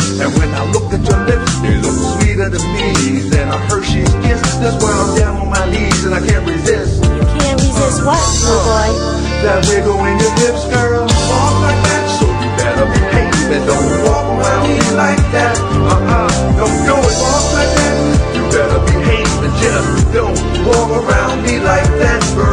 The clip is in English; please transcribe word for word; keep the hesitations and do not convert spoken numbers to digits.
And when I look at your lips, they look sweeter to me than a Hershey's kiss. That's why I'm down on my knees and I can't resist. You can't resist what, little boy? That wiggle in your hips, girl. Walk like that, so you better behave. And don't walk around me like that. Uh-uh, don't do it. Walk like that, you better behave. And just don't walk around me like that, girl.